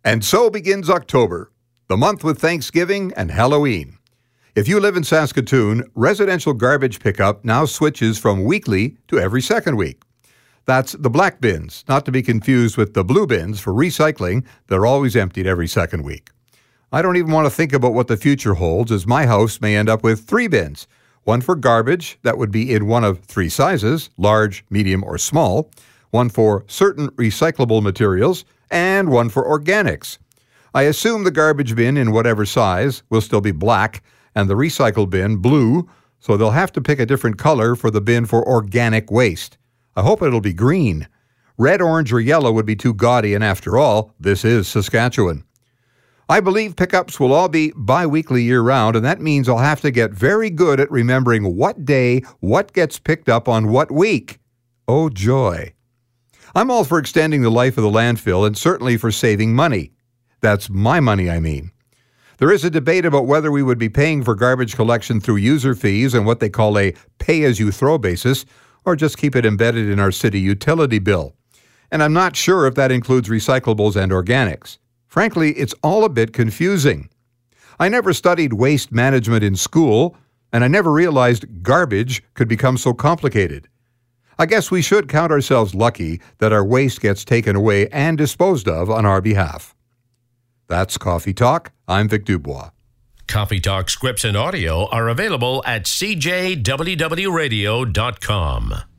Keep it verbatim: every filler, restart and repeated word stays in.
And so begins October, the month with Thanksgiving and Halloween. If you live in Saskatoon, residential garbage pickup now switches from weekly to every second week. That's the black bins, not to be confused with the blue bins for recycling that are always emptied every second week. I don't even want to think about what the future holds, as my house may end up with three bins. One for garbage, that would be in one of three sizes, large, medium, or small. One for certain recyclable materials, and one for organics. I assume the garbage bin in whatever size will still be black, and the recycle bin blue, so they'll have to pick a different color for the bin for organic waste. I hope it'll be green. Red, orange, or yellow would be too gaudy, and after all, this is Saskatchewan. I believe pickups will all be bi-weekly year-round, and that means I'll have to get very good at remembering what day what gets picked up on what week. Oh, joy. I'm all for extending the life of the landfill and certainly for saving money. That's my money, I mean. There is a debate about whether we would be paying for garbage collection through user fees and what they call a pay-as-you-throw basis, or just keep it embedded in our city utility bill. And I'm not sure if that includes recyclables and organics. Frankly, it's all a bit confusing. I never studied waste management in school, and I never realized garbage could become so complicated. I guess we should count ourselves lucky that our waste gets taken away and disposed of on our behalf. That's Coffee Talk. I'm Vic Dubois. Coffee Talk scripts and audio are available at c j w w radio dot com.